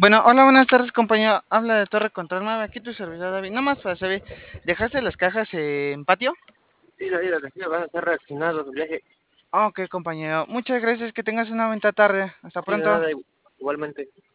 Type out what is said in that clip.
Bueno, hola, buenas tardes, compañero. Habla de Torre Control 9, aquí tu servidor David. Nada más para saber, ¿dejaste las cajas en patio? Sí, David, las dejé, van a estar reaccionados el viaje. Ok, compañero. Muchas gracias, que tengas una bonita tarde. Hasta Sí, de pronto. nada, igualmente.